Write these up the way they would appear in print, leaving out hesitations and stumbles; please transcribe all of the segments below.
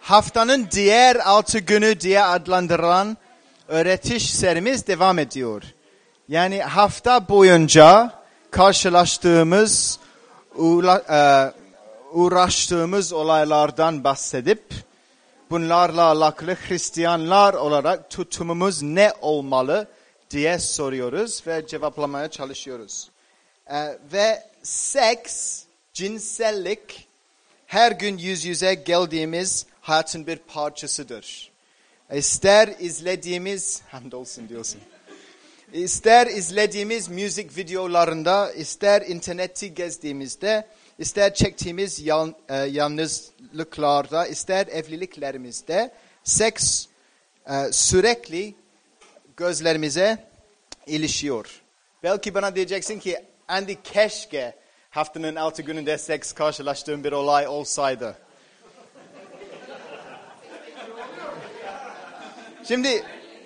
Haftanın diğer 6 günü diye adlandırılan öğretiş serimiz devam ediyor. Yani hafta boyunca karşılaştığımız, uğraştığımız olaylardan bahsedip bunlarla alakalı Hristiyanlar olarak tutumumuz ne olmalı diye soruyoruz ve cevaplamaya çalışıyoruz. Ve seks, cinsellik her gün yüz yüze geldiğimiz hayatın bir parçasıdır. İster izlediğimiz, hamdolsun diyorsun. İster izlediğimiz müzik videolarında, ister interneti gezdiğimizde, ister çektiğimiz yalnızlıklarda, ister evliliklerimizde seks sürekli gözlerimize ilişiyor. Belki bana diyeceksin ki, Andy keşke haftanın 6 gününde seks karşılaştığım bir olay olsaydı. Şimdi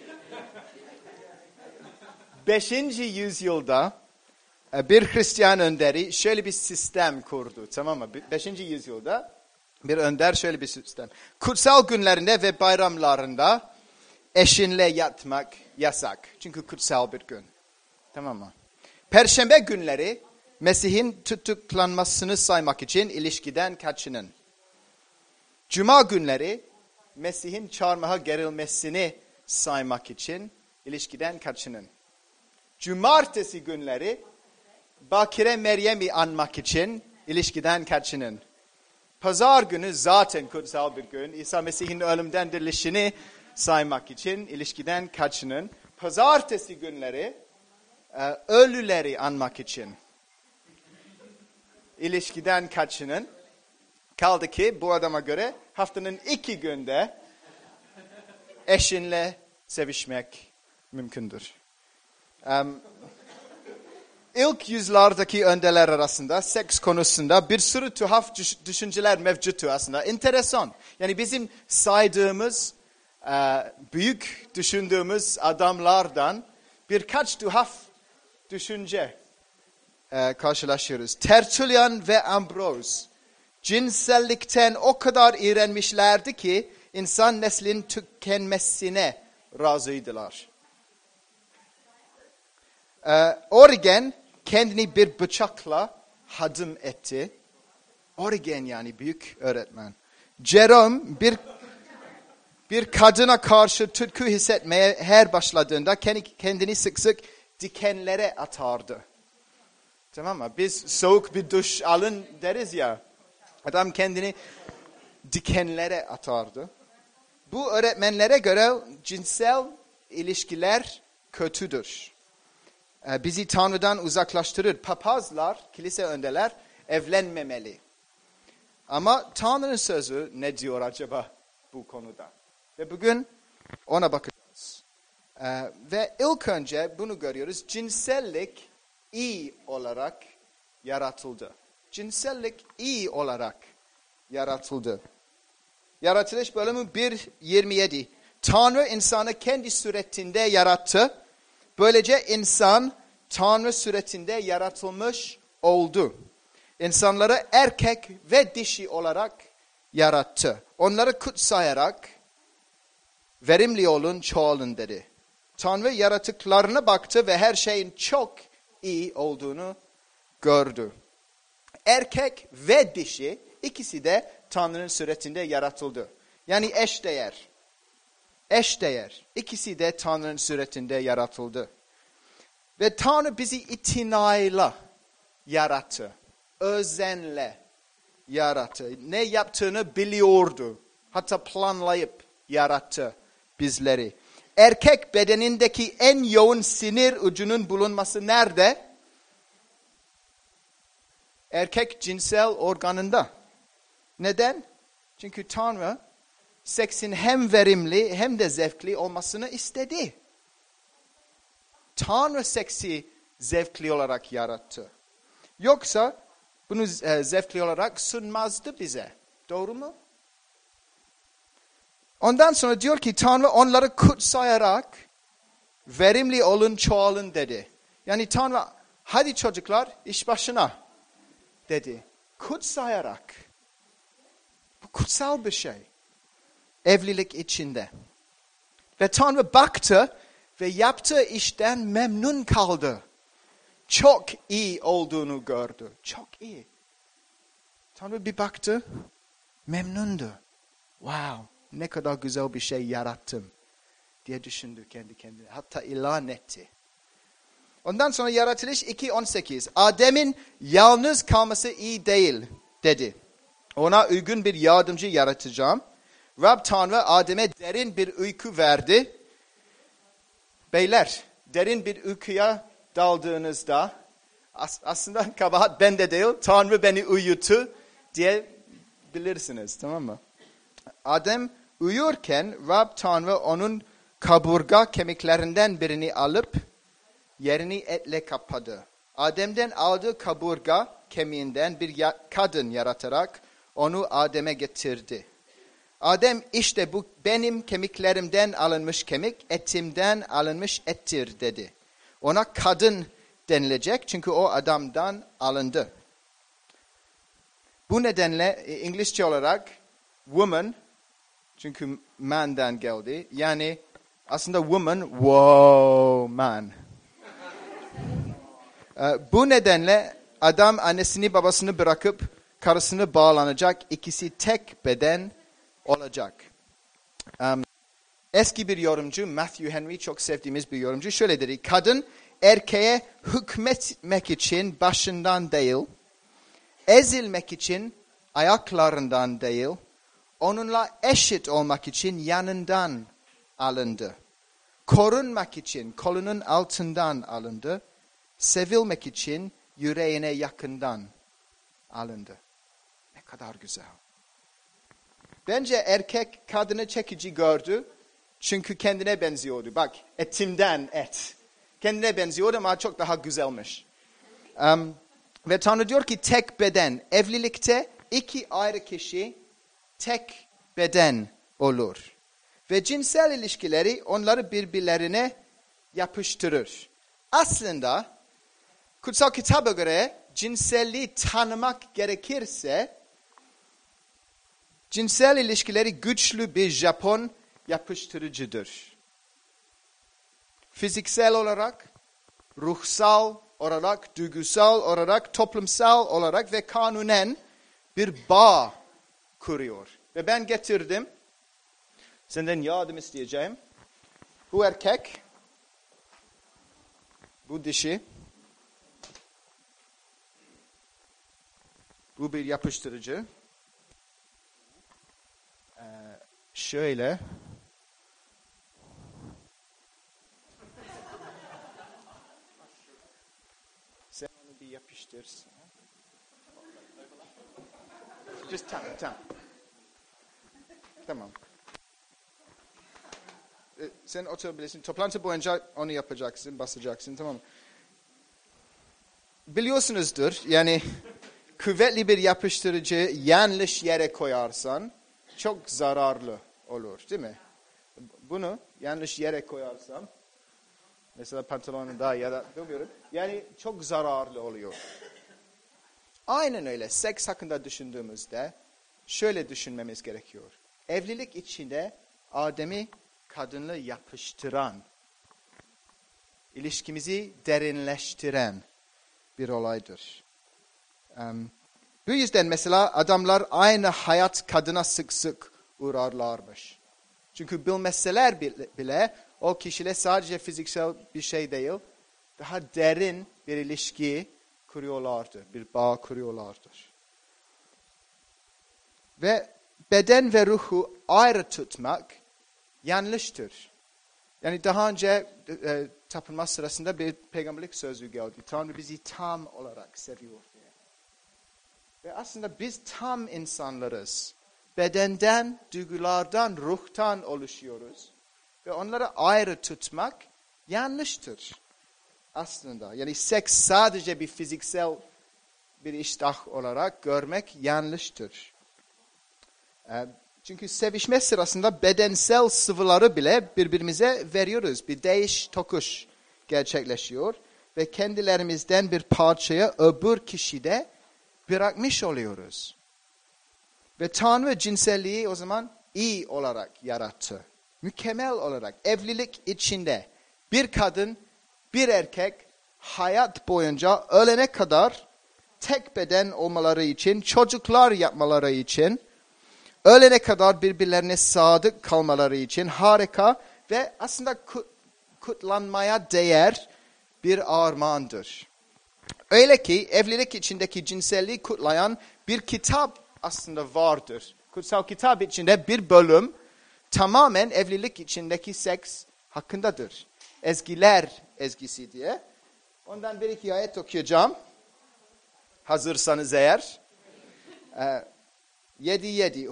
5. yüzyılda bir Hristiyan önderi şöyle bir sistem kurdu, tamam mı? 5. yüzyılda bir önder şöyle bir sistem. Kutsal günlerinde ve bayramlarında eşinle yatmak yasak. Çünkü kutsal bir gün. Tamam mı? Perşembe günleri Mesih'in tutuklanmasını saymak için ilişkiden kaçının. Cuma günleri Mesih'in çarmıha gerilmesini saymak için ilişkiden kaçının. Cumartesi günleri Bakire Meryem'i anmak için ilişkiden kaçının. Pazar günü zaten kutsal bir gün. İsa Mesih'in ölümden dirilişini saymak için ilişkiden kaçının. Pazartesi günleri ölüleri anmak için ilişkiden kaçının. Kaldı ki bu adama göre haftanın 2 günde eşinle sevişmek mümkündür. İlk yüzyıldaki önderler arasında seks konusunda bir sürü tuhaf düşünceler mevcuttu aslında. Enteresan. Yani bizim saydığımız, büyük düşündüğümüz adamlardan birkaç tuhaf düşünce karşılaşıyoruz. Tertullian ve Ambrose cinsellikten o kadar iğrenmişlerdi ki insan neslinin tükenmesine razıydılar. Origen kendini bir bıçakla hadım etti. Origen yani büyük öğretmen. Jerome bir kadına karşı tutku hissetmeye her başladığında kendini sık sık dikenlere atardı. Tamam mı? Biz soğuk bir duş alın deriz ya. Adam kendini dikenlere atardı. Bu öğretmenlere göre cinsel ilişkiler kötüdür. Bizi Tanrı'dan uzaklaştırır. Papazlar, kilise önderler evlenmemeli. Ama Tanrı'nın sözü ne diyor acaba bu konuda? Ve bugün ona bakacağız. Ve ilk önce bunu görüyoruz. Cinsellik iyi olarak yaratıldı. Cinsellik iyi olarak yaratıldı. Yaratılış bölümü 1:27. Tanrı insanı kendi suretinde yarattı. Böylece insan Tanrı suretinde yaratılmış oldu. İnsanları erkek ve dişi olarak yarattı. Onları kutsayarak verimli olun, çoğalın dedi. Tanrı yaratıklarına baktı ve her şeyin çok iyi olduğunu gördü. Erkek ve dişi ikisi de Tanrı'nın suretinde yaratıldı. Yani eşdeğer. Eşdeğer. İkisi de Tanrı'nın suretinde yaratıldı. Ve Tanrı bizi itinayla yarattı. Özenle yarattı. Ne yaptığını biliyordu. Hatta planlayıp yarattı bizleri. Erkek bedenindeki en yoğun sinir ucunun bulunması nerede? Erkek cinsel organında. Neden? Çünkü Tanrı seksin hem verimli hem de zevkli olmasını istedi. Tanrı seksi zevkli olarak yarattı. Yoksa bunu zevkli olarak sunmazdı bize. Doğru mu? Ondan sonra diyor ki Tanrı onları kutsayarak verimli olun, çoğalın dedi. Yani Tanrı hadi çocuklar iş başına dedi. Kutsayarak. Bu kutsal bir şey. evlilik içinde. Ve Tanrı baktı ve yaptığı işten memnun kaldı. Çok iyi olduğunu gördü. Çok iyi. Tanrı bir baktı, memnundu. Wow, ne kadar güzel bir şey yarattım diye düşündü kendi kendine. Hatta ilan etti. Ondan sonra Yaratılış 2:18. Adem'in yalnız kalması iyi değil dedi. Ona uygun bir yardımcı yaratacağım. Rab Tanrı Adem'e derin bir uyku verdi. Beyler, derin bir uykuya daldığınızda aslında kabahat bende değil, Tanrı beni uyuttu diye bilirsiniz, tamam mı? Adem uyurken Rab Tanrı onun kaburga kemiklerinden birini alıp yerini etle kapadı. Adem'den aldığı kaburga kemiğinden bir kadın yaratarak onu Adem'e getirdi. Adem işte bu benim kemiklerimden alınmış kemik, etimden alınmış ettir dedi. Ona kadın denilecek çünkü o adamdan alındı. Bu nedenle İngilizce olarak woman, çünkü man'dan geldi. Yani aslında woman, wow man. Bu nedenle adam annesini babasını bırakıp karısını bağlanacak, ikisi tek beden olacak. Eski bir yorumcu, Matthew Henry, çok sevdiğimiz bir yorumcu, şöyle dedi. Kadın erkeğe hükmetmek için başından değil, ezilmek için ayaklarından değil, onunla eşit olmak için yanından alındı. Korunmak için kolunun altından alındı. Sevilmek için yüreğine yakından alındı. Ne kadar güzel. Bence erkek kadını çekici gördü. Çünkü kendine benziyordu. Bak, etimden et. Kendine benziyordu ama çok daha güzelmiş. Ve Tanrı diyor ki tek beden. Evlilikte iki ayrı kişi tek beden olur. Ve cinsel ilişkileri onları birbirlerine yapıştırır. Aslında kutsal kitaba göre cinselliği tanımak gerekirse cinsel ilişkileri güçlü bir Japon yapıştırıcıdır. Fiziksel olarak, ruhsal olarak, duygusal olarak, toplumsal olarak ve kanunen bir bağ kuruyor. Ve ben getirdim, senden yardım isteyeceğim. Bu erkek, bu dişi, bu bir yapıştırıcı. Şöyle. Sen onu bir yapıştırsın. Just tamam. Tamam. Sen oturabilirsin. Toplantı boyunca onu yapacaksın, basacaksın, tamam mı? Biliyorsunuzdur, yani kuvvetli bir yapıştırıcı yanlış yere koyarsan çok zararlı olur, değil mi? Bunu yanlış yere koyarsam, mesela pantolonunda ya da bilmiyorum, yani çok zararlı oluyor. Aynen öyle. Seks hakkında düşündüğümüzde şöyle düşünmemiz gerekiyor. Evlilik içinde Adem'i kadınla yapıştıran, ilişkimizi derinleştiren bir olaydır. Bu yüzden mesela adamlar aynı hayat kadına sık sık uğrarlarmış. Çünkü bilmeseler bile o kişiyle sadece fiziksel bir şey değil, daha derin bir ilişki kuruyorlardı, bir bağ kuruyorlardır. Ve beden ve ruhu ayrı tutmak yanlıştır. Yani daha önce tapınma sırasında bir peygamberlik sözü geldi. Tanrı bizi tam olarak seviyor diye. Ve aslında biz tam insanlarız. Bedenden, duygulardan, ruhtan oluşuyoruz. Ve onları ayrı tutmak yanlıştır aslında. Yani seks sadece bir fiziksel bir iştah olarak görmek yanlıştır. Çünkü sevişme sırasında bedensel sıvıları bile birbirimize veriyoruz. Bir değiş tokuş gerçekleşiyor. Ve kendilerimizden bir parçayı öbür kişide bırakmış oluyoruz. Ve Tanrı cinselliği o zaman iyi olarak yarattı. Mükemmel olarak evlilik içinde bir kadın, bir erkek hayat boyunca ölene kadar tek beden olmaları için, çocuklar yapmaları için, ölene kadar birbirlerine sadık kalmaları için harika ve aslında kutlanmaya değer bir armağandır. Öyle ki evlilik içindeki cinselliği kutlayan bir kitap aslında vardır. Kutsal kitap içinde bir bölüm tamamen evlilik içindeki seks hakkındadır. Ezgiler ezgisi diye. Ondan bir iki ayet okuyacağım. Hazırsanız eğer. 7:7.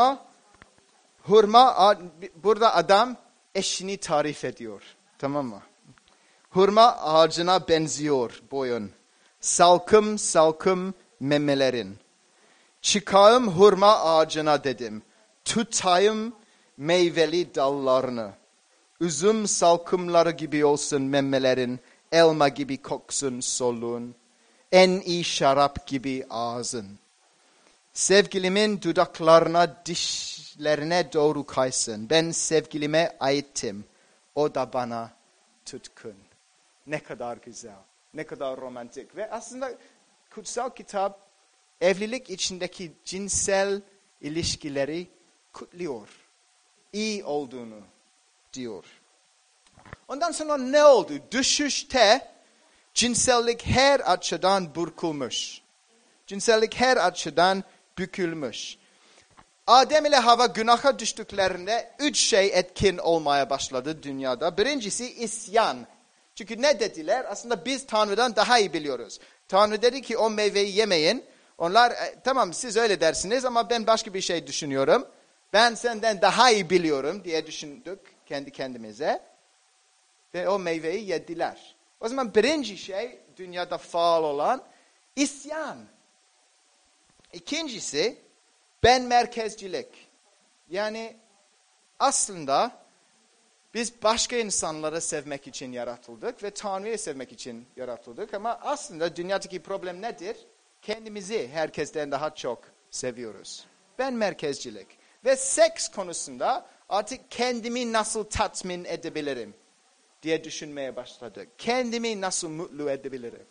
Hurma burada adam eşini tarif ediyor. Tamam mı? Hurma ağacına benziyor boyun. Salkım salkım memelerin. Çıkayım hurma ağacına dedim. Tutayım meyveli dallarını. Üzüm salkımları gibi olsun memelerin. Elma gibi koksun soluğun. En iyi şarap gibi ağzın. Sevgilimin dudaklarına, dişlerine doğru kaysın. Ben sevgilime aittim. O da bana tutkun. Ne kadar güzel, ne kadar romantik. Ve aslında kutsal kitap evlilik içindeki cinsel ilişkileri kutluyor. İyi olduğunu diyor. Ondan sonra ne oldu? Düşüşte cinsellik her açıdan burkulmuş. Cinsellik her açıdan bükülmüş. Adem ile Havva günaha düştüklerinde 3 şey etkin olmaya başladı dünyada. Birincisi isyan. Çünkü ne dediler? Aslında biz Tanrı'dan daha iyi biliyoruz. Tanrı dedi ki o meyveyi yemeyin. Onlar tamam siz öyle dersiniz ama ben başka bir şey düşünüyorum. Ben senden daha iyi biliyorum diye düşündük kendi kendimize. Ve o meyveyi yediler. O zaman birinci şey dünyada faal olan isyan. İkincisi ben merkezcilik. Yani aslında biz başka insanları sevmek için yaratıldık ve Tanrı'yı sevmek için yaratıldık. Ama aslında dünyadaki problem nedir? Kendimizi herkesten daha çok seviyoruz. Ben merkezcilik. Ve seks konusunda artık kendimi nasıl tatmin edebilirim diye düşünmeye başladık. Kendimi nasıl mutlu edebilirim?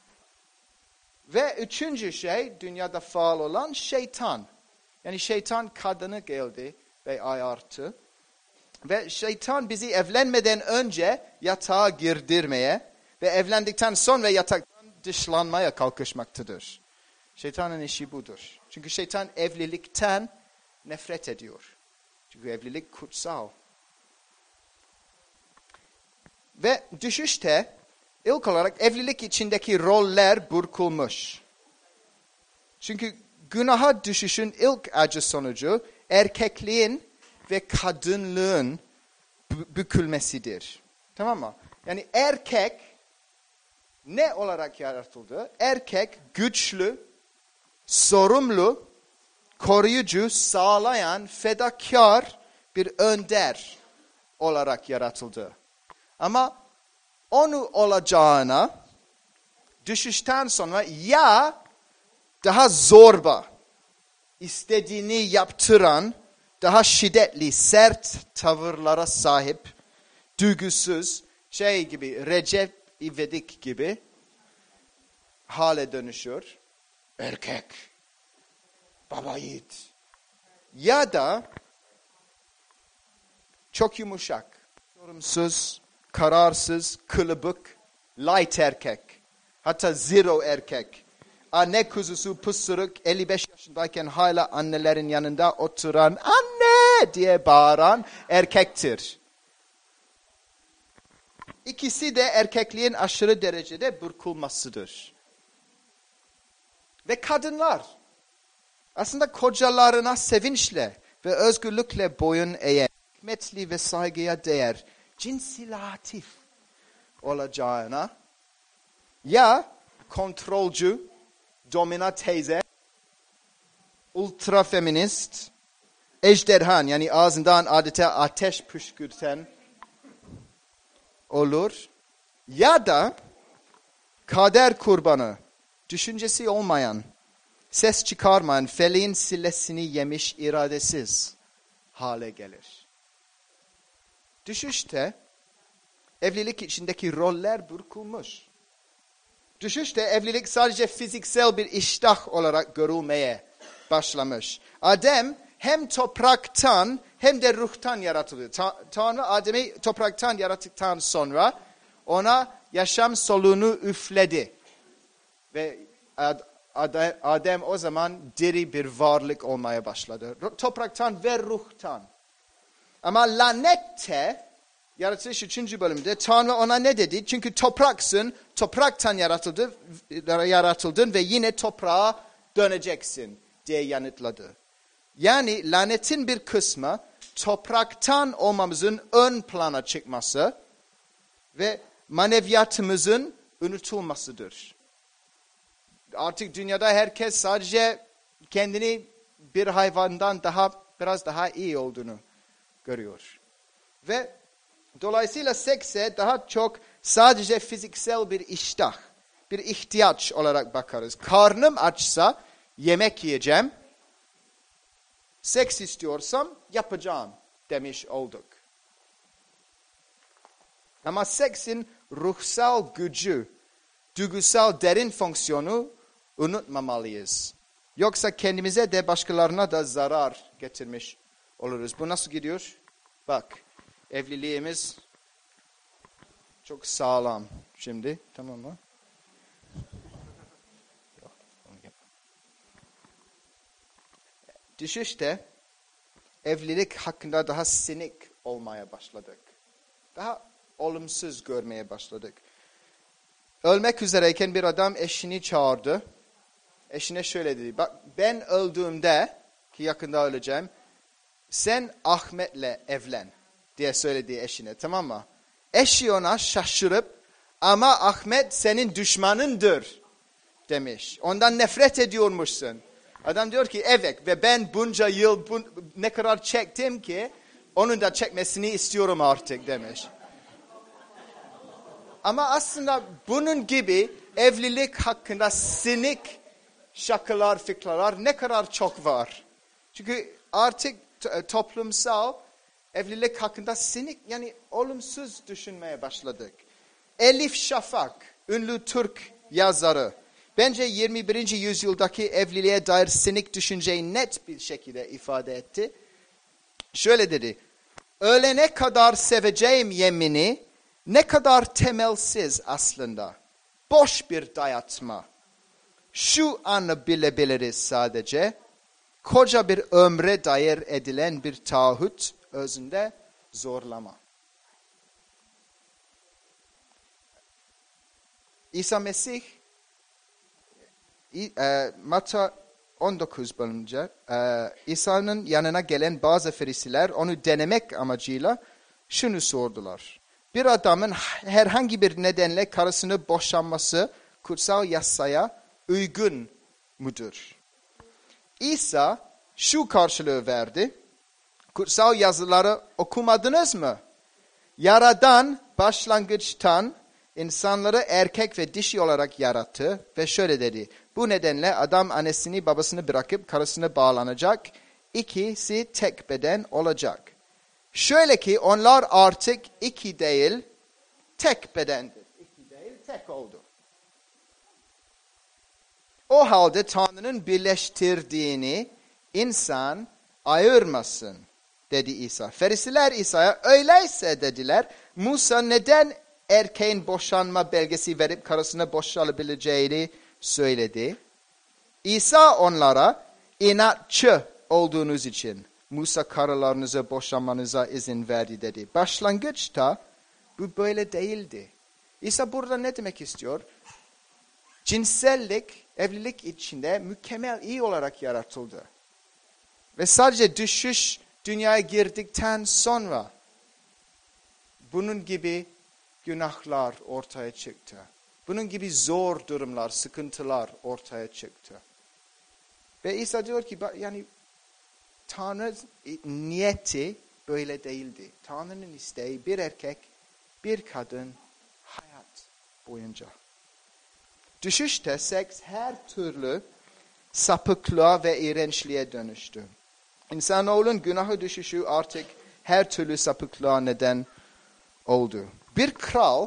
Ve üçüncü şey dünyada faal olan şeytan. Yani şeytan kadını geldi ve ayarttı. Ve şeytan bizi evlenmeden önce yatağa girdirmeye ve evlendikten sonra yataktan dışlanmaya kalkışmaktadır. Şeytanın işi budur. Çünkü şeytan evlilikten nefret ediyor. Çünkü evlilik kutsal. Ve düşüşte ilk olarak evlilik içindeki roller burkulmuş. Çünkü günaha düşüşün ilk acı sonucu erkekliğin ve kadınlığın bükülmesidir. Tamam mı? Yani erkek ne olarak yaratıldı? Erkek güçlü, sorumlu, koruyucu, sağlayan, fedakar bir önder olarak yaratıldı. Ama onu olacağına düşüşten sonra ya daha zorba, istediğini yaptıran, daha şiddetli, sert tavırlara sahip, duygusuz, şey gibi, Recep İvedik gibi hale dönüşür. Erkek, baba yiğit. Ya da çok yumuşak, sorumsuz, kararsız, kılıbık, light erkek. Hatta zero erkek. Anne kuzusu pısırık 55 yaşındayken hala annelerin yanında oturan anne diye bağıran erkektir. İkisi de erkekliğin aşırı derecede burkulmasıdır. Ve kadınlar aslında kocalarına sevinçle ve özgürlükle boyun eğen, hikmetli ve saygıya değer, cinsilatif olacağına ya kontrolcü, domina teyze, ultra feminist, ejderhan yani ağzından adeta ateş püskürten olur. Ya da kader kurbanı, düşüncesi olmayan, ses çıkarmayan, feleğin sillesini yemiş iradesiz hale gelir. Düşüşte evlilik içindeki roller burkulmuş. Düşüşte evlilik sadece fiziksel bir iştah olarak görülmeye başlamış. Adem hem topraktan hem de ruhtan yaratıldı. Tanrı Adem'i topraktan yarattıktan sonra ona yaşam soluğunu üfledi. Ve Adem o zaman diri bir varlık olmaya başladı. Topraktan ve ruhtan. Ama lanette, yaratılış 3. bölümde Tanrı ona ne dedi? Çünkü topraksın, topraktan yaratıldın ve yine toprağa döneceksin diye yanıtladı. Yani lanetin bir kısmı topraktan olmamızın ön plana çıkması ve maneviyatımızın unutulmasıdır. Artık dünyada herkes sadece kendini bir hayvandan biraz daha iyi olduğunu görüyor. Ve dolayısıyla sekse daha çok sadece fiziksel bir iştah, bir ihtiyaç olarak bakarız. Karnım açsa yemek yiyeceğim. Seks istiyorsam yapacağım demiş olduk. Ama seksin ruhsal gücü, duygusal derin fonksiyonu unutmamalıyız. Yoksa kendimize de başkalarına da zarar getirmiş oluruz. Bu nasıl gidiyor? Bak, evliliğimiz çok sağlam şimdi. Tamam mı? Düşüşte evlilik hakkında daha sinik olmaya başladık. Daha olumsuz görmeye başladık. Ölmek üzereyken bir adam eşini çağırdı. Eşine şöyle dedi. Bak ben öldüğümde ki yakında öleceğim. Sen Ahmet'le evlen diye söyledi eşine, tamam mı? Eşi ona şaşırıp ama Ahmet senin düşmanındır demiş. Ondan nefret ediyormuşsun. Adam diyor ki evet ve ben bunca yıl ne kadar çektim ki onun da çekmesini istiyorum artık demiş. Ama aslında bunun gibi evlilik hakkında sinik şakalar, fikralar ne kadar çok var. Çünkü artık toplumsal evlilik hakkında sinik yani olumsuz düşünmeye başladık. Elif Şafak, ünlü Türk yazarı, bence 21. yüzyıldaki evliliğe dair sinik düşünceyi net bir şekilde ifade etti. Şöyle dedi, ölene kadar seveceğim yemini ne kadar temelsiz aslında, boş bir dayatma. Şu anı bilebiliriz sadece, koca bir ömre dair edilen bir taahhüt özünde zorlama. İsa Mesih, Matta 19 bölümünce İsa'nın yanına gelen bazı Ferisiler onu denemek amacıyla şunu sordular. Bir adamın herhangi bir nedenle karısını boşanması kutsal yasaya uygun mudur? İsa şu karşılığı verdi. Kutsal yazıları okumadınız mı? Yaradan başlangıçtan insanları erkek ve dişi olarak yarattı ve şöyle dedi. Bu nedenle adam annesini babasını bırakıp karısına bağlanacak. İkisi tek beden olacak. Şöyle ki onlar artık iki değil tek bedendir. İki değil tek oldu. O halde Tanrı'nın birleştirdiğini insan ayırmasın dedi İsa. Ferisiler İsa'ya öyleyse dediler. Musa neden erkeğin boşanma belgesi verip karısına boşanabileceğini söyledi. İsa onlara inatçı olduğunuz için Musa karılarınıza boşanmanıza izin verdi dedi. Başlangıçta bu böyle değildi. İsa burada ne demek istiyor? Cinsellik, evlilik içinde mükemmel iyi olarak yaratıldı. Ve sadece düşüş dünyaya girdikten sonra bunun gibi günahlar ortaya çıktı. Bunun gibi zor durumlar, sıkıntılar ortaya çıktı. Ve İsa diyor ki yani Tanrı niyeti böyle değildi. Tanrı'nın isteği bir erkek, bir kadın hayat boyunca. Düşüşte seks her türlü sapıklığa ve iğrençliğe dönüştü. İnsanoğlunun günahı düşüşü artık her türlü sapıklığa neden oldu. Bir kral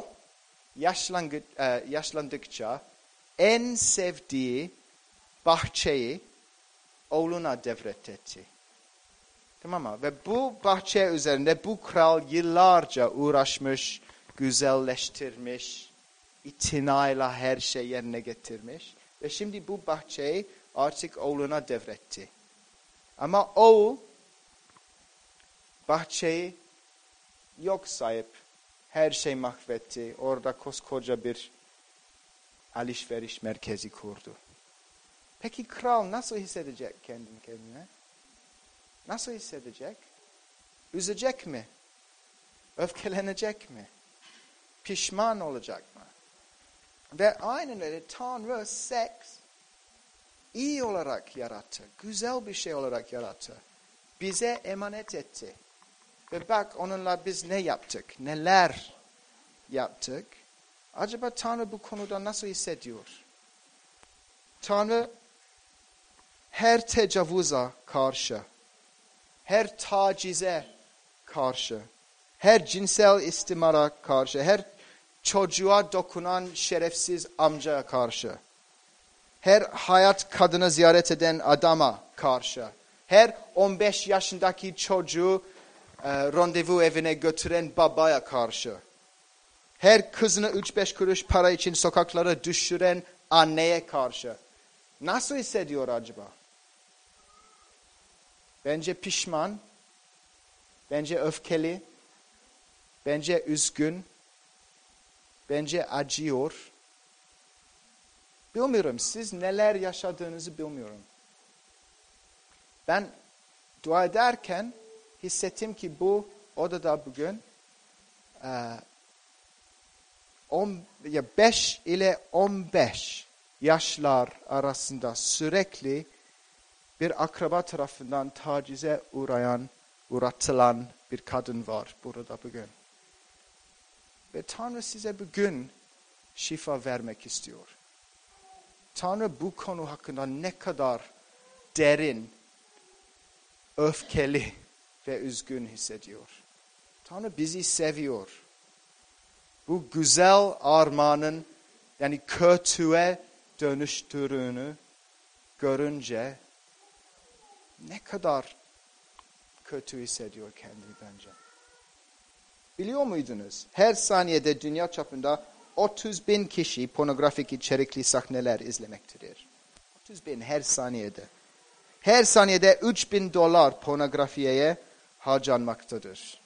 yaşlandıkça en sevdiği bahçeyi oğluna devretti. Tamam mı? Ve bu bahçe üzerinde bu kral yıllarca uğraşmış, güzelleştirmiş, itinayla her şey yerine getirmiş. Ve şimdi bu bahçeyi artık oğluna devretti. Ama oğul bahçeyi yok sayıp her şey mahvetti. Orada koskoca bir alışveriş merkezi kurdu. Peki kral nasıl hissedecek kendine? Nasıl hissedecek? Üzecek mi? Öfkelenecek mi? Pişman olacak mı? Ve aynen öyle Tanrı seks iyi olarak yarattı. Güzel bir şey olarak yarattı. Bize emanet etti. Ve bak onunla biz ne yaptık? Neler yaptık? Acaba Tanrı bu konuda nasıl hissediyor? Tanrı her tecavüze karşı, her tacize karşı, her cinsel istimara karşı, her çocuğa dokunan şerefsiz amcaya karşı, her hayat kadını ziyaret eden adama karşı, her 15 yaşındaki çocuğu randevu evine götüren babaya karşı, her kızını 3-5 kuruş para için sokaklara düşüren anneye karşı. Nasıl hissediyor acaba? Bence pişman, bence öfkeli, bence üzgün, bence acıyor. Bilmiyorum, siz neler yaşadığınızı bilmiyorum. Ben dua ederken hissettim ki bu odada bugün 5 ile 15 yaşlar arasında sürekli bir akraba tarafından tacize uğratılan bir kadın var burada bugün. Ve Tanrı size bugün şifa vermek istiyor. Tanrı bu konu hakkında ne kadar derin, öfkeli ve üzgün hissediyor. Tanrı bizi seviyor. Bu güzel armağanın yani kötüye dönüştüğünü görünce ne kadar kötü hissediyor kendini bence. Biliyor muydunuz? Her saniyede dünya çapında 30.000 kişi pornografik içerikli sahneler izlemektedir. 30.000 her saniyede. Her saniyede $3.000 pornografiye harcanmaktadır.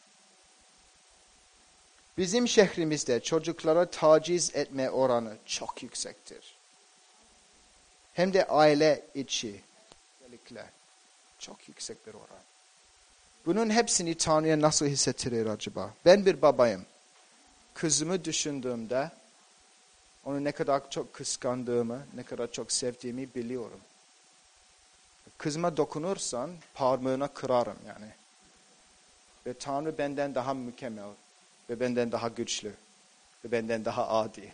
Bizim şehrimizde çocuklara taciz etme oranı çok yüksektir. Hem de aile içi özellikle çok yüksek bir oran. Bunun hepsini Tanrı'ya nasıl hissettirir acaba? Ben bir babayım. Kızımı düşündüğümde onu ne kadar çok kıskandığımı, ne kadar çok sevdiğimi biliyorum. Kızıma dokunursan parmağına kırarım yani. Ve Tanrı benden daha mükemmel ve benden daha güçlü ve benden daha adil.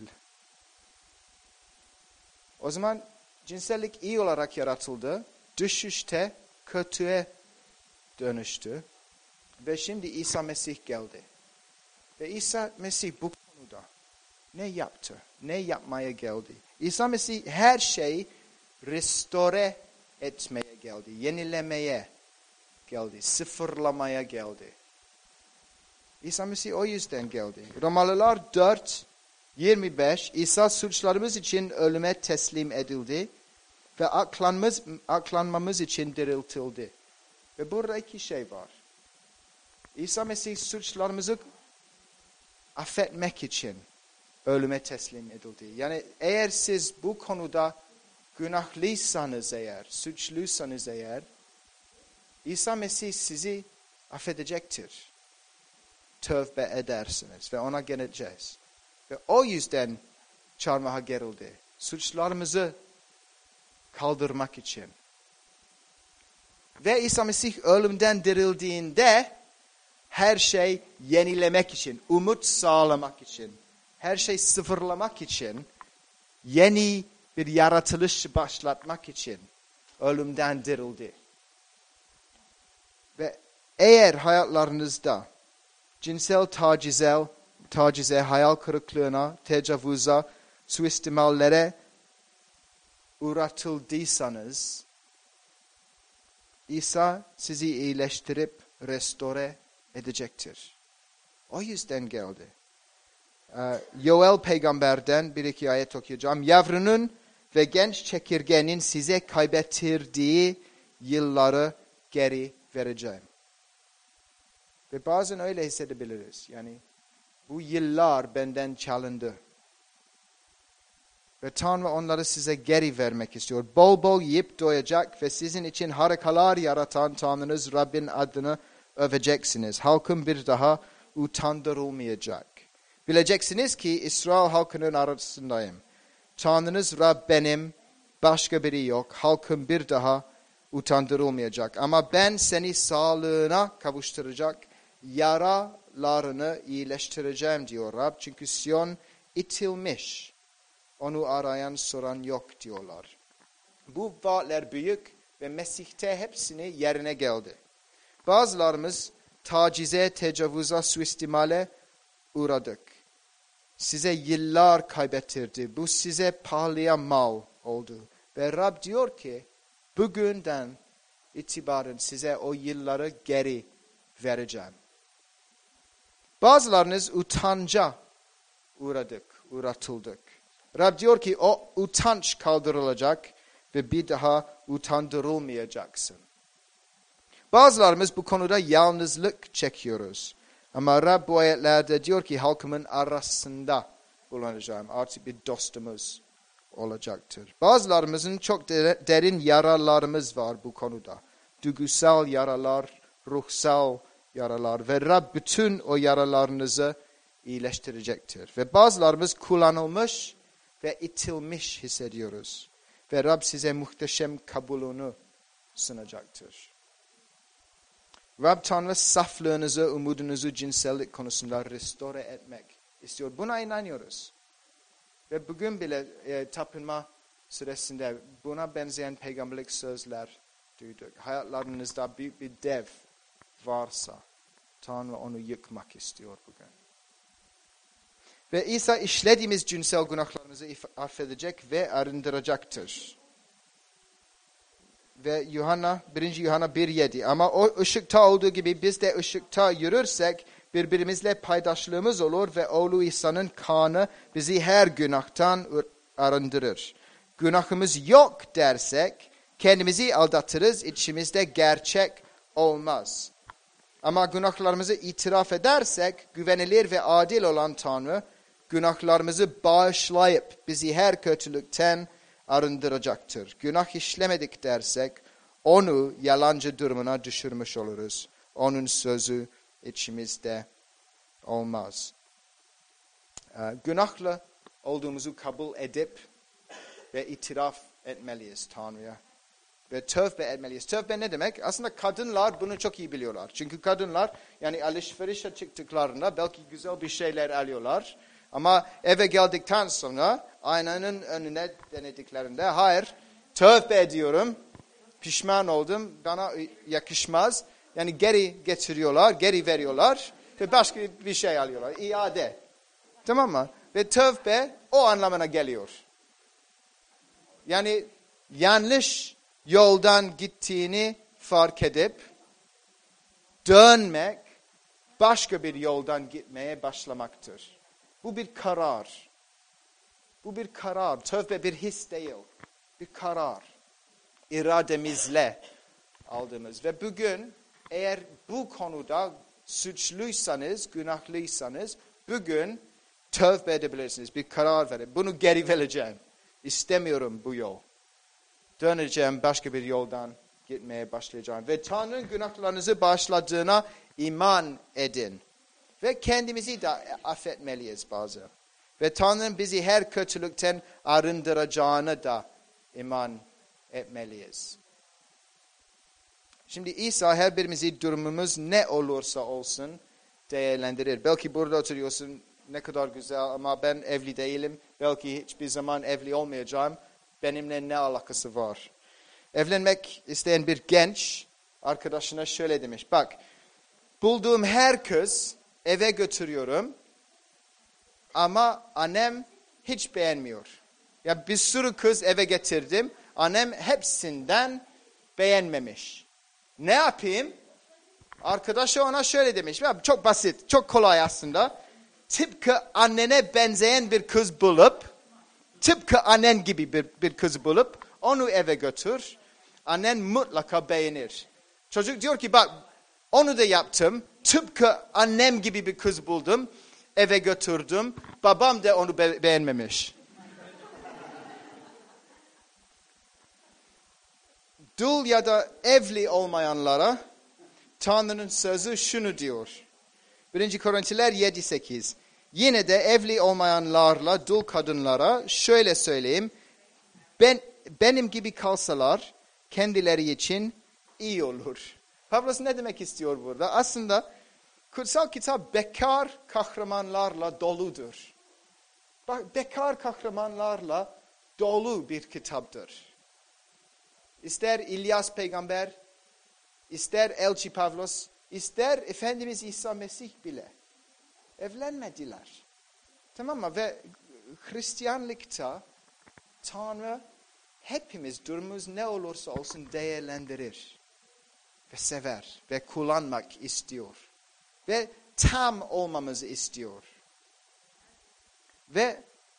O zaman cinsellik iyi olarak yaratıldı. Düşüşte kötüye dönüştü. Ve şimdi İsa Mesih geldi. Ve İsa Mesih bu konuda ne yaptı? Ne yapmaya geldi? İsa Mesih her şeyi restore etmeye geldi. Yenilemeye geldi. Sıfırlamaya geldi. İsa Mesih o yüzden geldi. Romalılar 4:25 İsa suçlarımız için ölüme teslim edildi ve aklanmamız için diriltildi. Ve burada iki şey var. İsa Mesih suçlarımızı affetmek için ölüme teslim edildi. Yani eğer siz bu konuda günahlıysanız eğer, suçluysanız eğer, İsa Mesih sizi affedecektir. Tövbe edersiniz ve ona geleceğiz. Ve o yüzden çarmıha gerildi. Suçlarımızı kaldırmak için. Ve İsa Mesih ölümden dirildiğinde her şey yenilemek için, umut sağlamak için, her şey sıfırlamak için, yeni bir yaratılış başlatmak için ölümden dirildi. Eğer hayatlarınızda cinsel tacize, hayal kırıklığına, tecavüze, suistimallere uğratıldıysanız, İsa sizi iyileştirip restore edecektir. O yüzden geldi. Yoel peygamberden bir iki ayet okuyacağım. Yavrunun ve genç çekirgenin size kaybettirdiği yılları geri vereceğim. Ve bazen öyle hissedebiliriz. Yani bu yıllar benden çalındı. Ve Tanrı onları size geri vermek istiyor. Bol bol yiyip doyacak ve sizin için harikalar yaratan Tanrınız Rabbin adını öveceksiniz. Halkın bir daha utandırılmayacak. Bileceksiniz ki İsrail halkının arasındayım. Tanrınız Rab benim, başka biri yok. Halkın bir daha utandırılmayacak. Ama ben seni sağlığına kavuşturacak, yaralarını iyileştireceğim diyor Rab. Çünkü Sion itilmiş, onu arayan soran yok diyorlar. Bu vaatler büyük ve Mesih'te hepsini yerine geldi. Bazılarımız tacize, tecavüze, suistimale uğradık. Size yıllar kaybettirdi. Bu size pahalıya mal oldu. Ve Rab diyor ki, bugünden itibaren size o yılları geri vereceğim. Bazılarınız utanca uğratıldık. Rab diyor ki o utanç kaldırılacak ve bir daha utandırılmayacaksın. Bazılarımız bu konuda yalnızlık çekiyoruz. Ama Rab bu ayetlerde diyor ki halkımın arasında bulunacağım. Artık bir dostumuz olacaktır. Bazılarımızın çok derin yaralarımız var bu konuda. Duygusal yaralar, ruhsal yaralar ve Rab bütün o yaralarınızı iyileştirecektir. Ve bazılarımız kullanılmış ve itilmiş hissediyoruz. Ve Rab size muhteşem kabulünü sunacaktır. Rab Tanrı saflığınızı, umudunuzu cinsellik konusunda restore etmek istiyor. Buna inanıyoruz. Ve bugün bile tapınma süresinde buna benzeyen peygamberlik sözler duyduk. Hayatlarınızda büyük bir dev varsa Tanrı onu yıkmak istiyor bugün. Ve İsa işlediğimiz cinsel günahlarımızı affedecek ve arındıracaktır. Ve 1. Yuhanna 1:7 ama o ışıkta olduğu gibi biz de ışıkta yürürsek birbirimizle paydaşlığımız olur ve oğlu İsa'nın kanı bizi her günahtan arındırır. Günahımız yok dersek kendimizi aldatırız, içimizde gerçek olmaz. Ama günahlarımızı itiraf edersek güvenilir ve adil olan Tanrı günahlarımızı bağışlayıp bizi her kötülükten arındıracaktır. Günah işlemedik dersek onu yalancı durumuna düşürmüş oluruz. Onun sözü içimizde olmaz. Günahlı olduğumuzu kabul edip ve itiraf etmeliyiz Tanrı'ya. Ve tövbe etmeliyiz. Tövbe ne demek? Aslında kadınlar bunu çok iyi biliyorlar. Çünkü kadınlar yani alışverişe çıktıklarında belki güzel bir şeyler alıyorlar. Ama eve geldikten sonra aynanın önüne denediklerinde hayır tövbe ediyorum, pişman oldum, bana yakışmaz. Yani geri getiriyorlar, geri veriyorlar ve başka bir şey alıyorlar. İade. Tamam mı? Ve tövbe o anlamına geliyor. Yani yanlış yoldan gittiğini fark edip dönmek, başka bir yoldan gitmeye başlamaktır. Bu bir karar. Bu bir karar. Tövbe bir his değil. Bir karar. İrademizle aldığımız. Ve bugün eğer bu konuda suçluysanız, günahlıysanız bugün tövbe edebilirsiniz. Bir karar verin. Bunu geri vereceğim. İstemiyorum bu yol. Döneceğim, başka bir yoldan gitmeye başlayacağım. Ve Tanrı'nın günahlarınızı bağışladığına iman edin. Ve kendimizi de affetmeliyiz bazen. Ve Tanrı'nın bizi her kötülükten arındıracağını da iman etmeliyiz. Şimdi İsa her birimizi durumumuz ne olursa olsun değerlendirir. Belki burada oturuyorsun, ne kadar güzel ama ben evli değilim. Belki hiçbir zaman evli olmayacağım. Benimle ne alakası var? Evlenmek isteyen bir genç arkadaşına şöyle demiş. Bak bulduğum her kız eve götürüyorum. Ama annem hiç beğenmiyor. Ya bir sürü kız eve getirdim. Annem hepsinden beğenmemiş. Ne yapayım? Arkadaşı ona şöyle demiş. Çok basit, çok kolay aslında. Tıpkı annene benzeyen bir kız bulup, tıpkı annen gibi bir kız bulup onu eve götür. Annen mutlaka beğenir. Çocuk diyor ki bak onu da yaptım. Tıpkı annem gibi bir kız buldum. Eve götürdüm. Babam da onu beğenmemiş. Dul ya da evli olmayanlara Tanrı'nın sözü şunu diyor. 1. Korintiler 7-8. Yine de evli olmayanlarla dul kadınlara şöyle söyleyeyim. Benim gibi kalsalar kendileri için iyi olur. Pavlos ne demek istiyor burada? Aslında kutsal kitap bekar kahramanlarla doludur. Bak, bekar kahramanlarla dolu bir kitaptır. İster İlyas peygamber, ister Elçi Pavlos, ister Efendimiz İsa Mesih bile evlenmediler. Tamam mı? Ve Hristiyanlıkta Tanrı hepimiz durumumuz ne olursa olsun değerlendirir ve sever ve kullanmak istiyor. Ve tam olmamızı istiyor. Ve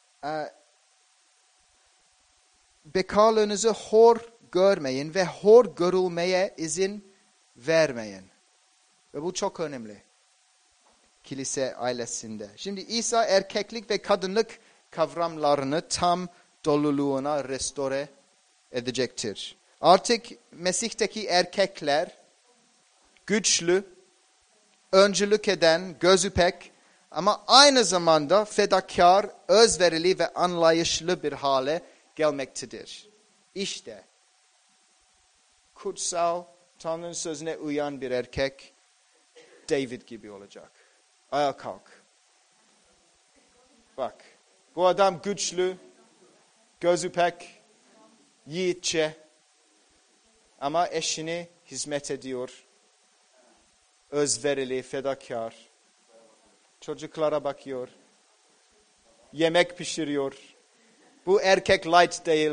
bekarlığınızı hor görmeyin ve hor görülmeye izin vermeyin. Ve bu çok önemli. Kilise ailesinde. Şimdi İsa erkeklik ve kadınlık kavramlarını tam doluluğuna restore edecektir. Artık Mesih'teki erkekler güçlü, öncülük eden, gözü pek ama aynı zamanda fedakar, özverili ve anlayışlı bir hale gelmektedir. İşte kutsal, Tanrı'nın sözüne uyan bir erkek David gibi olacak. Ayağa kalk. Bak, bu adam güçlü, gözü pek, yiğitçe ama eşine hizmet ediyor. Özverili, fedakar. Çocuklara bakıyor. Yemek pişiriyor. Bu erkek light değil.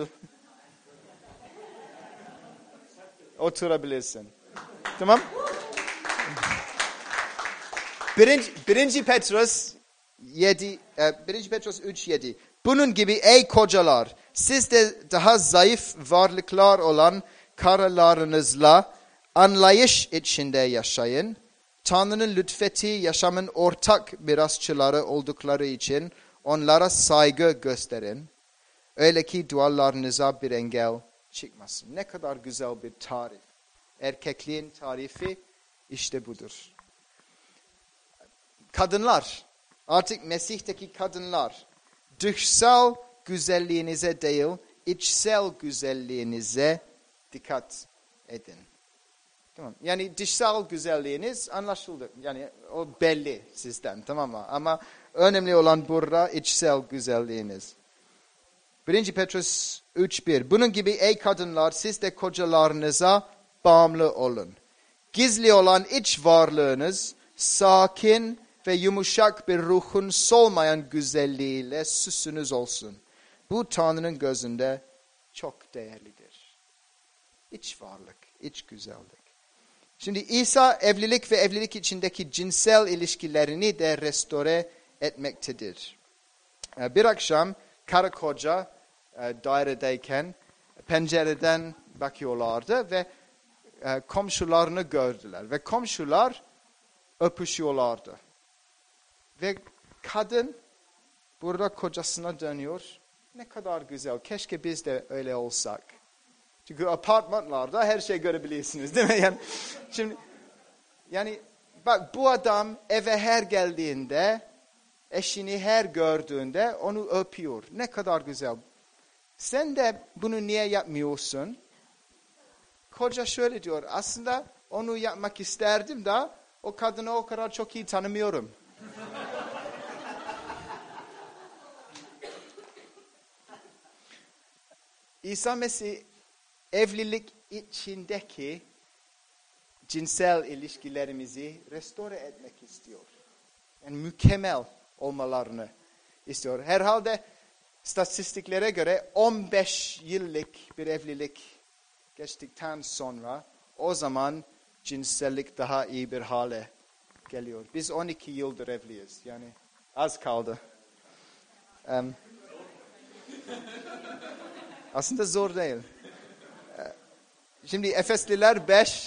Oturabilirsin. Tamam? 1. Petrus 3:7. Bunun gibi ey kocalar, siz de daha zayıf varlıklar olan karılarınızla anlayış içinde yaşayın. Tanrı'nın lütfettiği yaşamın ortak mirasçıları oldukları için onlara saygı gösterin. Öyle ki dualarınıza bir engel çıkmasın. Ne kadar güzel bir tarif. Erkekliğin tarifi işte budur. Kadınlar, artık Mesih'teki kadınlar, dışsal güzelliğinize değil, içsel güzelliğinize dikkat edin. Tamam. Yani dışsal güzelliğiniz anlaşıldı. Yani o belli sizden, tamam mı? Ama önemli olan burada içsel güzelliğiniz. 1. Petrus 3:1. Bunun gibi ey kadınlar siz de kocalarınıza bağımlı olun. Gizli olan iç varlığınız sakin ve yumuşak bir ruhun solmayan güzelliğiyle süsünüz olsun. Bu Tanrı'nın gözünde çok değerlidir. İç varlık, iç güzellik. Şimdi İsa evlilik ve evlilik içindeki cinsel ilişkilerini de restore etmektedir. Bir akşam karı koca dairedeyken pencereden bakıyorlardı ve komşularını gördüler. Ve komşular öpüşüyorlardı. Ve kadın burada kocasına dönüyor. Ne kadar güzel. Keşke biz de öyle olsak. Çünkü apartmanlarda her şey görebilirsiniz değil mi? Yani bak bu adam eve her geldiğinde, eşini her gördüğünde onu öpüyor. Ne kadar güzel. Sen de bunu niye yapmıyorsun? Koca şöyle diyor. Aslında onu yapmak isterdim de o kadını o kadar çok iyi tanımıyorum. İsa Mesih evlilik içindeki cinsel ilişkilerimizi restore etmek istiyor. Yani mükemmel olmalarını istiyor. Herhalde statistiklere göre 15 yıllık bir evlilik geçtikten sonra o zaman cinsellik daha iyi bir hale geliyor. Biz 12 yıldır evliyiz. Yani az kaldı. Aslında zor değil. Şimdi Efesliler 5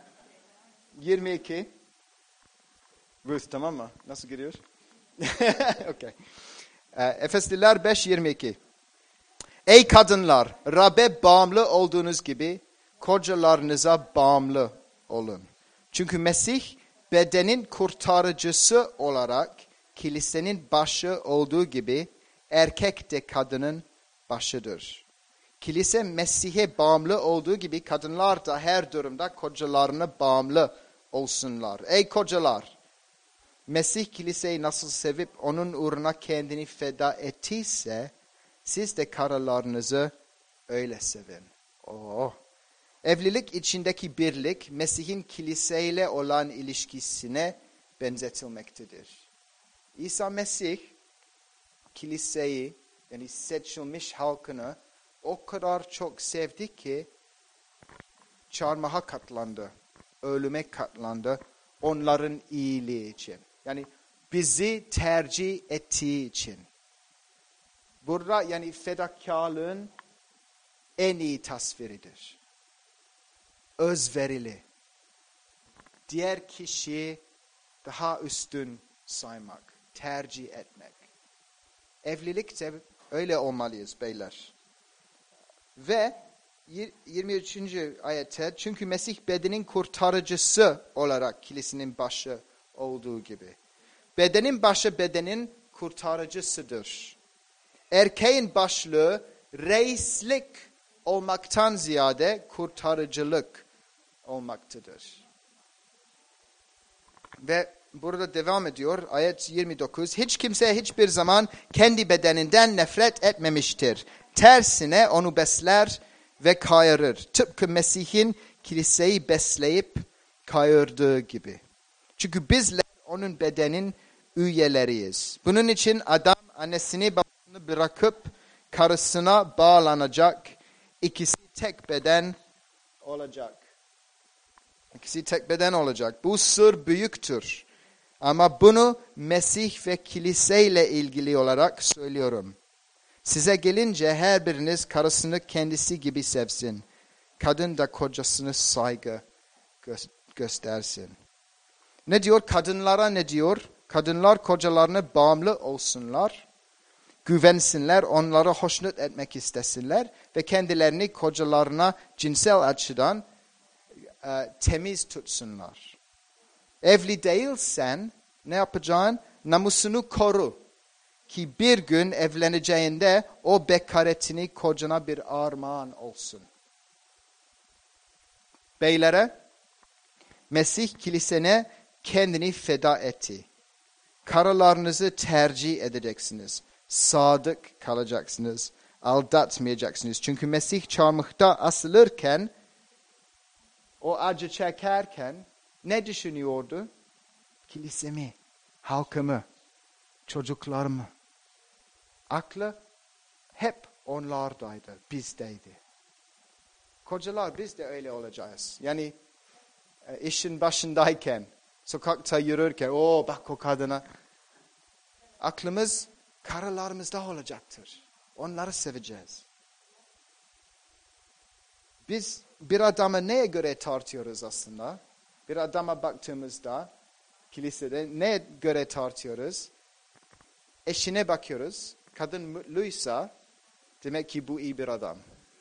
22. Ruth tamam mı? Nasıl giriyor? Okay. Efesliler 5:22. Ey kadınlar, Rab'be bağımlı olduğunuz gibi kocalarınıza bağımlı olun. Çünkü Mesih bedenin kurtarıcısı olarak kilisenin başı olduğu gibi erkek de kadının başıdır. Kilise Mesih'e bağımlı olduğu gibi kadınlar da her durumda kocalarına bağımlı olsunlar. Ey kocalar! Mesih kiliseyi nasıl sevip onun uğruna kendini feda ettiyse siz de karılarınızı öyle sevin. Evlilik içindeki birlik Mesih'in kiliseyle olan ilişkisine benzetilmektedir. İsa Mesih kiliseyi yani seçilmiş halkını o kadar çok sevdi ki çarmıha katlandı, ölüme katlandı onların iyiliği için. Yani bizi tercih ettiği için. Burada yani fedakarlığın en iyi tasviridir. Özverili. Diğer kişiyi daha üstün saymak, tercih etmek. Evlilikte öyle olmalıyız beyler. Ve 23. ayette çünkü Mesih bedenin kurtarıcısı olarak kilisenin başı olduğu gibi. Bedenin başı bedenin kurtarıcısıdır. Erkeğin başlığı reislik olmaktan ziyade kurtarıcılık olmaktadır. Ve burada devam ediyor ayet 29. Hiç kimse hiçbir zaman kendi bedeninden nefret etmemiştir. Tersine onu besler ve kayırır. Tıpkı Mesih'in kiliseyi besleyip kayırdığı gibi. Çünkü bizler onun bedenin üyeleriyiz. Bunun için adam annesini babasını bırakıp karısına bağlanacak. İkisi tek beden olacak. İkisi tek beden olacak. Bu sır büyüktür. Ama bunu Mesih ve kiliseyle ilgili olarak söylüyorum. Size gelince her biriniz karısını kendisi gibi sevsin. Kadın da kocasını saygı göstersin. Ne diyor? Kadınlara ne diyor? Kadınlar kocalarına bağımlı olsunlar. Güvensinler, onları hoşnut etmek istesinler. Ve kendilerini kocalarına cinsel açıdan temiz tutsunlar. Evli değilsen ne yapacaksın? Namusunu koru. Ki bir gün evleneceğinde o bekaretini kocana bir armağan olsun. Beylere, Mesih kilisene kendini feda etti. Karılarınızı tercih edeceksiniz. Sadık kalacaksınız. Aldatmayacaksınız. Çünkü Mesih çarmıhta asılırken, o acı çekerken ne düşünüyordu? Kilisemi, halkımı, çocuklarımı. Aklı hep onlardaydı, bizdeydi. Kocalar biz de öyle olacağız. Yani işin başındayken, sokakta yürürken, bak o kadına. Aklımız karılarımızda olacaktır. Onları seveceğiz. Biz bir adamı neye göre tartıyoruz aslında? Bir adama baktığımızda, kilisede neye göre tartıyoruz? Eşine bakıyoruz. Kadın mutluysa demek ki bu iyi bir adam.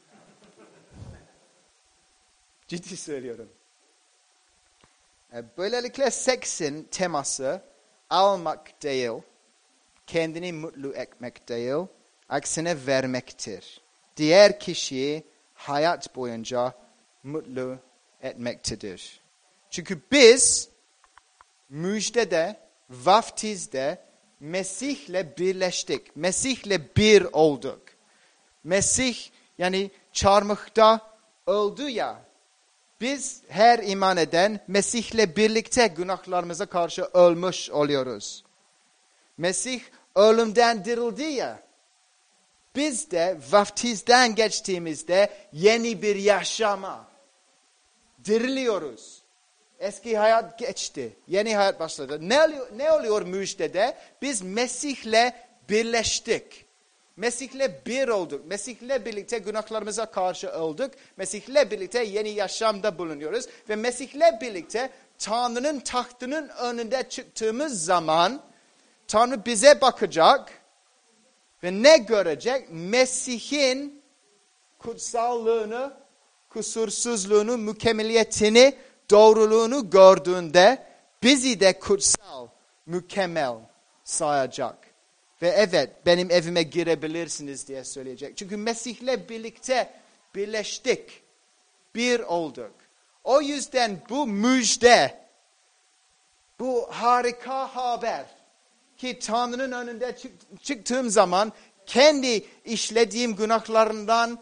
Ciddi söylüyorum. Böylelikle seksin teması almak değil, kendini mutlu etmek değil, aksine vermektir. Diğer kişiyi hayat boyunca mutlu etmektedir. Çünkü biz müjdede, vaftizde Mesih'le birleştik. Mesih'le bir olduk. Mesih yani çarmıhta öldü ya. Biz her iman eden Mesih'le birlikte günahlarımıza karşı ölmüş oluyoruz. Mesih ölümden dirildi ya. Biz de vaftizden geçtiğimizde yeni bir yaşama diriliyoruz. Eski hayat geçti. Yeni hayat başladı. Ne oluyor müjdede? Biz Mesih'le birleştik. Mesih'le bir olduk. Mesih'le birlikte günahlarımıza karşı öldük. Mesih'le birlikte yeni yaşamda bulunuyoruz. Ve Mesih'le birlikte Tanrı'nın tahtının önünde çıktığımız zaman Tanrı bize bakacak ve ne görecek? Mesih'in kutsallığını, kusursuzluğunu, mükemmeliyetini, doğruluğunu gördüğünde bizi de kutsal, mükemmel sayacak. Ve evet, benim evime girebilirsiniz diye söyleyecek. Çünkü Mesih'le birlikte birleştik, bir olduk. O yüzden bu müjde, bu harika haber ki Tanrı'nın önünde çıktığım zaman kendi işlediğim günahlarından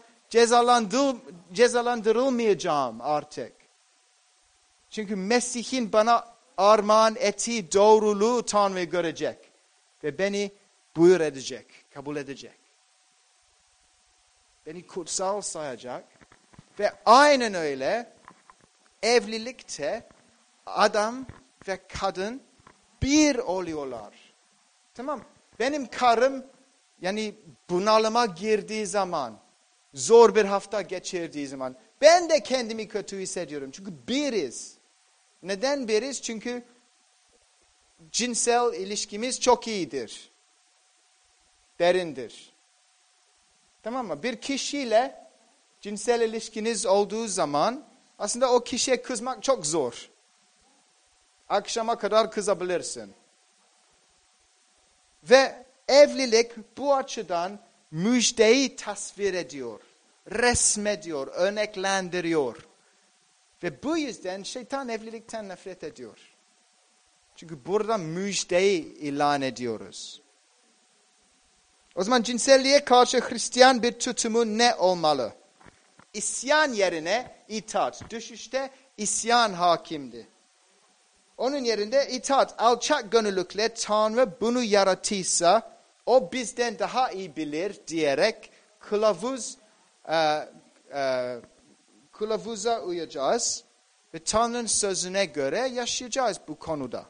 cezalandırılmayacağım artık. Çünkü Mesih'in bana armağan ettiği doğruluğu Tanrı görecek ve beni buyur edecek, kabul edecek. Beni kutsal sayacak ve aynen öyle evlilikte adam ve kadın bir oluyorlar. Tamam. Benim karım yani bunalıma girdiği zaman, zor bir hafta geçirdiği zaman ben de kendimi kötü hissediyorum. Çünkü biriz. Neden biriz? Çünkü cinsel ilişkimiz çok iyidir. Derindir. Tamam mı? Bir kişiyle cinsel ilişkiniz olduğu zaman aslında o kişiye kızmak çok zor. Akşama kadar kızabilirsin. Ve evlilik bu açıdan müjdeyi tasvir ediyor, resmediyor, örneklendiriyor. Ve bu yüzden şeytan evlilikten nefret ediyor. Çünkü burada müjdeyi ilan ediyoruz. O zaman cinselliğe karşı Hristiyan bir tutumu ne olmalı? İsyan yerine itaat. Düşüşte isyan hakimdi. Onun yerinde itaat, alçak gönüllükle Tanrı bunu yarattıysa o bizden daha iyi bilir diyerek kılavuza uyacağız ve Tanrı'nın sözüne göre yaşayacağız bu konuda.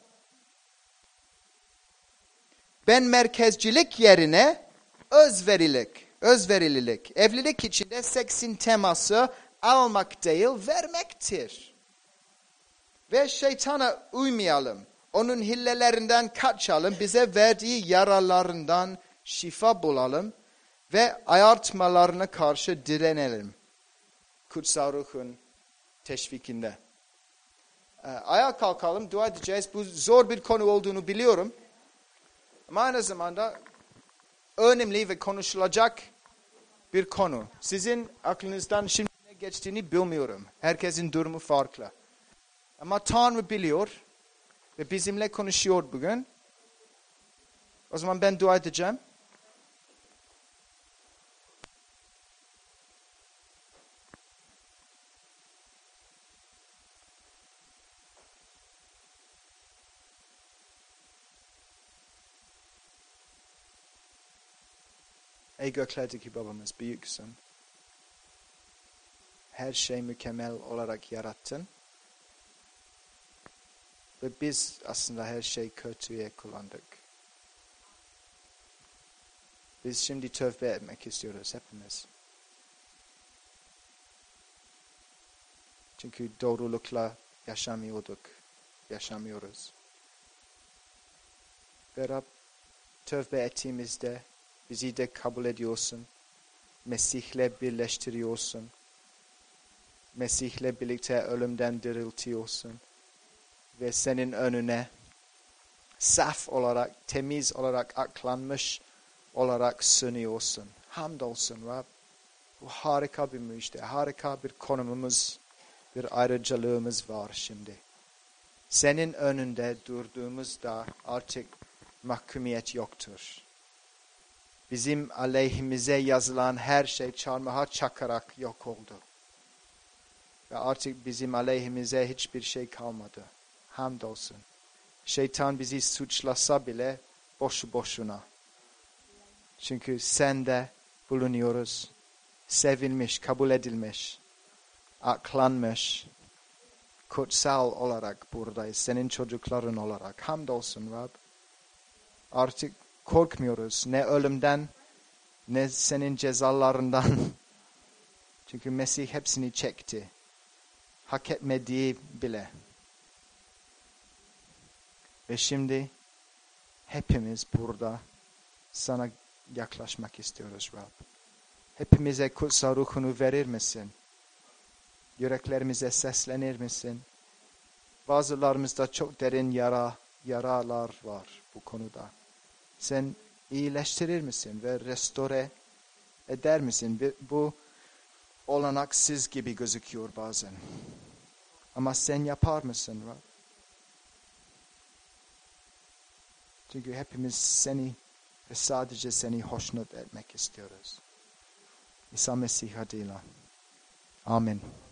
Ben merkezcilik yerine özverililik. Evlilik içinde seksin teması almak değil, vermektir. Ve şeytana uymayalım. Onun hillelerinden kaçalım. Bize verdiği yaralarından şifa bulalım. Ve ayartmalarına karşı direnelim. Kutsal Ruh'un teşvikinde. Ayağa kalkalım, dua edeceğiz. Bu zor bir konu olduğunu biliyorum. Ama aynı zamanda önemli ve konuşulacak bir konu. Sizin aklınızdan şimdi ne geçtiğini bilmiyorum. Herkesin durumu farklı. Ama Tanrı biliyor ve bizimle konuşuyor bugün. O zaman ben dua edeceğim. Ey göklerdeki babamız, büyüksün. Her şey mükemmel olarak yarattın. Ve biz aslında her şeyi kötüye kullandık. Biz şimdi tövbe etmek istiyoruz hepimiz. Çünkü doğrulukla yaşamıyoruz. Ve Rab, tövbe ettiğimizde bizi de kabul ediyorsun. Mesih'le birleştiriyorsun. Mesih'le birlikte ölümden diriltiyorsun. Ve senin önüne saf olarak, temiz olarak, aklanmış olarak sunuyorsun. Hamdolsun Rab. Bu harika bir müjde, harika bir konumumuz, bir ayrıcalığımız var şimdi. Senin önünde durduğumuzda artık mahkumiyet yoktur. Bizim aleyhimize yazılan her şey çarmıha çakarak yok oldu. Ve artık bizim aleyhimize hiçbir şey kalmadı. Hamdolsun. Şeytan bizi suçlasa bile boşu boşuna. Çünkü sende bulunuyoruz. Sevilmiş, kabul edilmiş, aklanmış, kutsal olarak buradayız. Senin çocukların olarak. Hamdolsun Rab. Artık korkmuyoruz. Ne ölümden, ne senin cezalarından. Çünkü Mesih hepsini çekti. Hak etmediği bile. Ve şimdi hepimiz burada sana yaklaşmak istiyoruz Rab. Hepimize kutsal ruhunu verir misin? Yüreklerimize seslenir misin? Bazılarımızda çok derin yaralar var bu konuda. Sen iyileştirir misin ve restore eder misin? Bu olanaksız gibi gözüküyor bazen. Ama sen yapar mısın Rab? Çünkü hepimiz seni ve sadece seni hoşnut etmek istiyoruz. İsa Mesih adıyla. Amin.